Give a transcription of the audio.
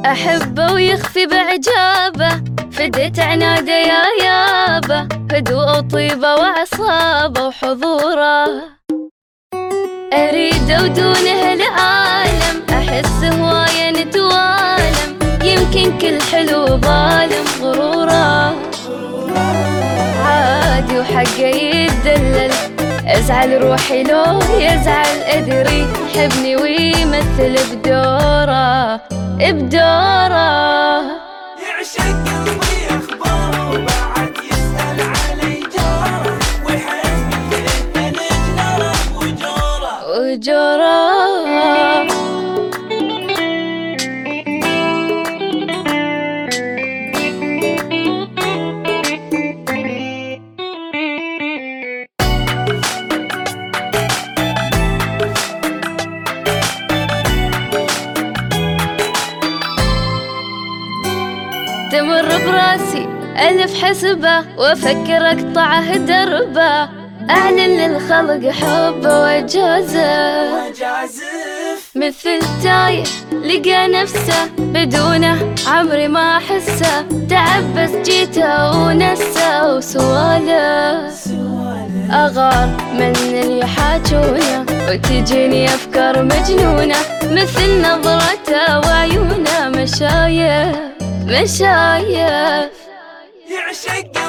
أحبه ويخفي بعجابه، فديت عناده يا يابه، هدوء وطيبه وعصابه وحضوره. أريده ودونه العالم، أحس هواية نتوالم، يمكن كل حلو ظالم غروره. عادي وحقه يتدلل، ازعل روحي لو يزعل، ادري يحبني ويمثل بدوره بدوره. يعشق قلبي اخباره وبعد يسأل علي جاره، ويحبني من جنره وجوره. تمر براسي ألف حسبة، وأفكر أقطعه دربه، أعلن للخلق حبه وأجازف، مثل تايه لقى نفسه بدونه عمري ما أحسه، تعبس جيته ونسه وسواله. أغار من اللي يحاجونه، وتجيني أفكار مجنونة، مثل نظرته وعيونه مشايف. يعشق